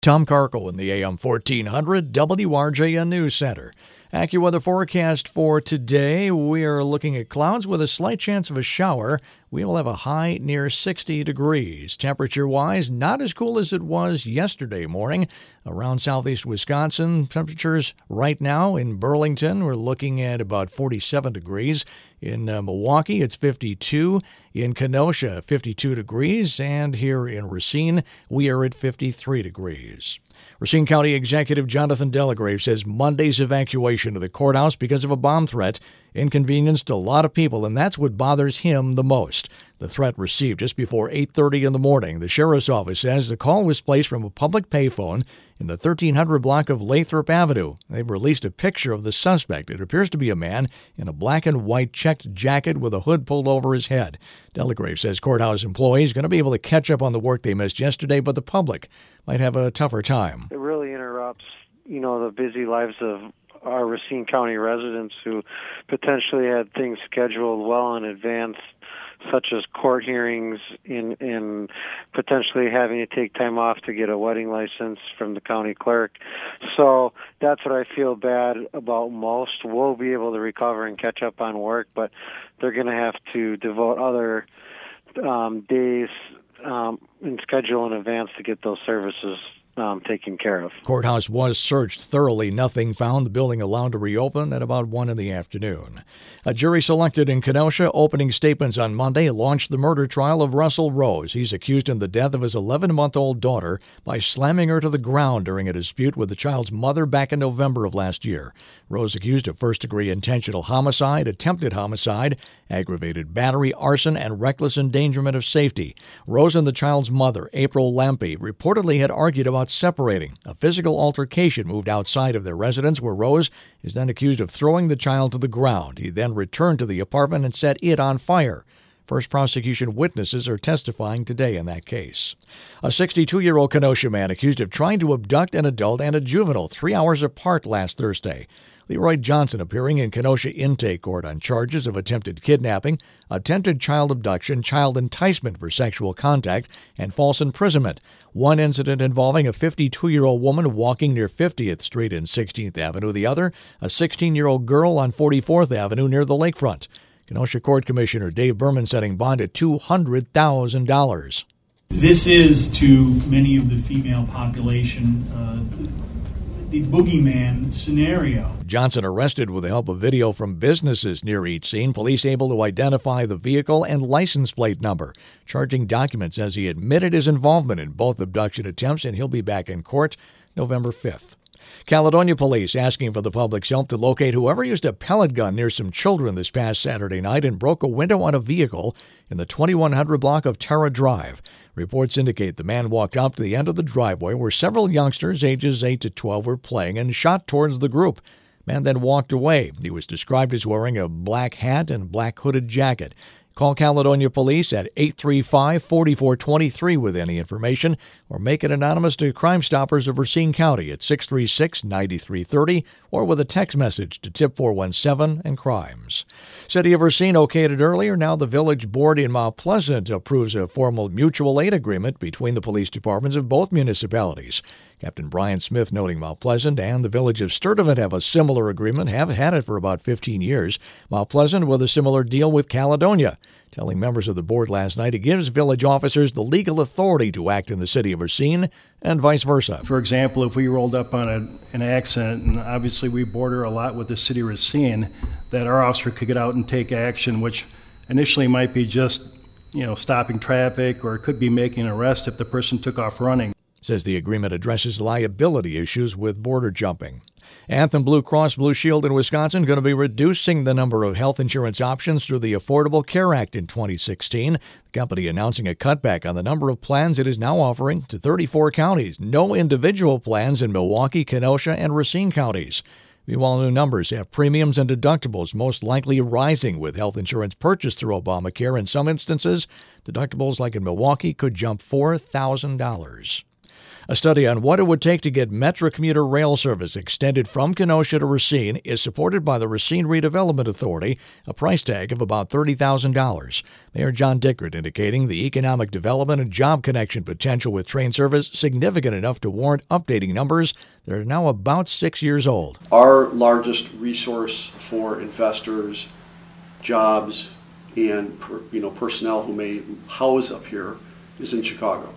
Tom Carkle in the AM 1400 WRJN News Center. AccuWeather forecast for today. We are looking at clouds with a slight chance of a shower. We will have a high near 60 degrees. Temperature-wise, not as cool as it was yesterday morning. Around southeast Wisconsin, temperatures right now in Burlington, we're looking at about 47 degrees. In Milwaukee, it's 52. In Kenosha, 52 degrees. And here in Racine, we are at 53 degrees. Racine County Executive Jonathan Delagrave says Monday's evacuation of the courthouse because of a bomb threat inconvenienced a lot of people, and that's what bothers him the most. The threat received just before 8:30 in the morning. The sheriff's office says the call was placed from a public payphone in the 1300 block of Lathrop Avenue. They've released a picture of the suspect. It appears to be a man in a black and white checked jacket with a hood pulled over his head. Delagrave says courthouse employees are going to be able to catch up on the work they missed yesterday, but the public might have a tougher time. It really interrupts, the busy lives of our Racine County residents who potentially had things scheduled well in advance, such as court hearings and potentially having to take time off to get a wedding license from the county clerk. So that's what I feel bad about most. We'll be able to recover and catch up on work, but they're going to have to devote other days and schedule in advance to get those services taken care of. Courthouse was searched thoroughly. Nothing found. The building allowed to reopen at about 1 in the afternoon. A jury selected in Kenosha opening statements on Monday launched the murder trial of Russell Rose. He's accused in the death of his 11-month-old daughter by slamming her to the ground during a dispute with the child's mother back in November of last year. Rose accused of first-degree intentional homicide, attempted homicide, aggravated battery, arson, and reckless endangerment of safety. Rose and the child's mother, April Lampe, reportedly had argued about separating. A physical altercation moved outside of their residence where Rose is then accused of throwing the child to the ground. He then returned to the apartment and set it on fire. First prosecution witnesses are testifying today in that case. A 62-year-old Kenosha man accused of trying to abduct an adult and a juvenile 3 hours apart last Thursday. Leroy Johnson appearing in Kenosha Intake Court on charges of attempted kidnapping, attempted child abduction, child enticement for sexual contact, and false imprisonment. One incident involving a 52-year-old woman walking near 50th Street and 16th Avenue. The other, a 16-year-old girl on 44th Avenue near the lakefront. Kenosha Court Commissioner Dave Berman setting bond at $200,000. This is, to many of the female population, the boogeyman scenario. Johnson arrested with the help of video from businesses near each scene. Police able to identify the vehicle and license plate number. Charging documents as he admitted his involvement in both abduction attempts, and he'll be back in court November 5th. Caledonia police asking for the public's help to locate whoever used a pellet gun near some children this past Saturday night and broke a window on a vehicle in the 2100 block of Terra Drive. Reports indicate the man walked up to the end of the driveway where several youngsters ages 8 to 12 were playing and shot towards the group. Man then walked away. He was described as wearing a black hat and black hooded jacket. Call Caledonia Police at 835-4423 with any information, or make it anonymous to Crime Stoppers of Racine County at 636-9330, or with a text message to tip 417 and crimes. City of Racine okayed it earlier. Now the village board in Mount Pleasant approves a formal mutual aid agreement between the police departments of both municipalities. Captain Brian Smith noting Mount Pleasant and the village of Sturtevant have a similar agreement, have had it for about 15 years. Mount Pleasant with a similar deal with Caledonia. Telling members of the board last night it gives village officers the legal authority to act in the city of Racine and vice versa. For example, if we rolled up on an accident, and obviously we border a lot with the city of Racine, that our officer could get out and take action, which initially might be just, stopping traffic, or it could be making an arrest if the person took off running. Says the agreement addresses liability issues with border jumping. Anthem Blue Cross Blue Shield in Wisconsin going to be reducing the number of health insurance options through the Affordable Care Act in 2016. The company announcing a cutback on the number of plans it is now offering to 34 counties. No individual plans in Milwaukee, Kenosha, and Racine counties. Meanwhile, new numbers have premiums and deductibles most likely rising with health insurance purchased through Obamacare. In some instances, deductibles like in Milwaukee could jump $4,000. A study on what it would take to get Metra commuter rail service extended from Kenosha to Racine is supported by the Racine Redevelopment Authority, a price tag of about $30,000. Mayor John Dickert indicating the economic development and job connection potential with train service significant enough to warrant updating numbers that are now about 6 years old. Our largest resource for investors, jobs, and personnel who may house up here is in Chicago.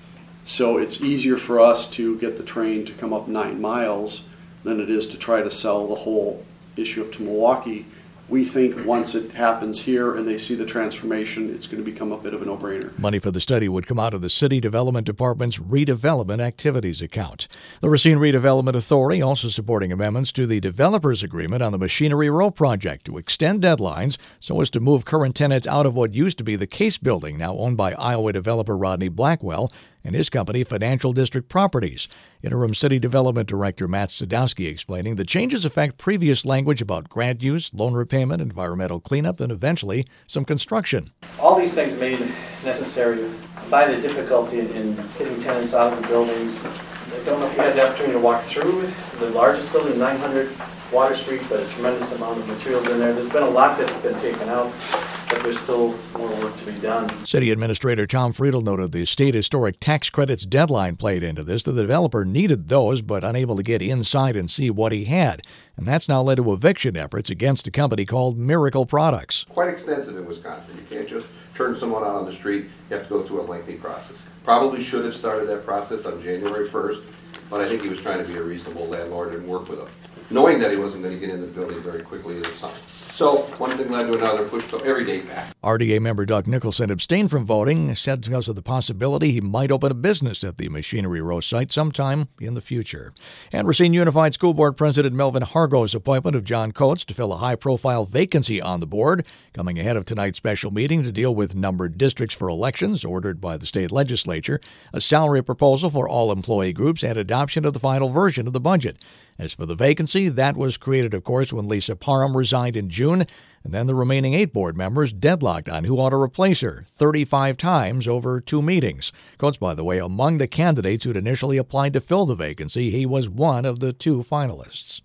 So it's easier for us to get the train to come up 9 miles than it is to try to sell the whole issue up to Milwaukee. We think once it happens here and they see the transformation, it's going to become a bit of a no-brainer. Money for the study would come out of the City Development Department's Redevelopment Activities account. The Racine Redevelopment Authority also supporting amendments to the developers agreement on the Machinery Row project to extend deadlines so as to move current tenants out of what used to be the Case building, now owned by Iowa developer Rodney Blackwell and his company, Financial District Properties. Interim City Development Director Matt Sadowski explaining the changes affect previous language about grant use, loan repayment, environmental cleanup, and eventually some construction. All these things made necessary by the difficulty in getting tenants out of the buildings. I don't know if you had the opportunity to walk through the largest building, 900 Water Street, but a tremendous amount of materials in there. There's been a lot that's been taken out, but there's still more work to be done. City Administrator Tom Friedel noted the state historic tax credits deadline played into this. The developer needed those, but unable to get inside and see what he had. And that's now led to eviction efforts against a company called Miracle Products. Quite extensive in Wisconsin. You can't just turn someone out on the street. You have to go through a lengthy process. Probably should have started that process on January 1st, but I think he was trying to be a reasonable landlord and work with them, knowing that he wasn't going to get in the building very quickly as a sign. So one thing led to another, pushed every date back. RDA member Doug Nicholson abstained from voting, said because of the possibility he might open a business at the Machinery Row site sometime in the future. And Racine Unified School Board President Melvin Hargo's appointment of John Coates to fill a high-profile vacancy on the board, coming ahead of tonight's special meeting to deal with numbered districts for elections ordered by the state legislature, a salary proposal for all employee groups, and adoption of the final version of the budget. As for the vacancy, that was created, of course, when Lisa Parham resigned in June, and then the remaining 8 board members deadlocked on who ought to replace her 35 times over 2 meetings. Coates, by the way, among the candidates who'd initially applied to fill the vacancy, he was one of the 2 finalists.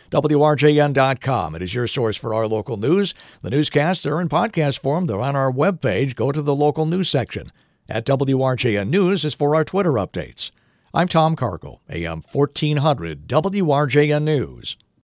WRJN.com. It is your source for our local news. The newscasts are in podcast form. They're on our webpage. Go to the local news section. At WRJN News is for our Twitter updates. I'm Tom Cargill, AM 1400 WRJN News.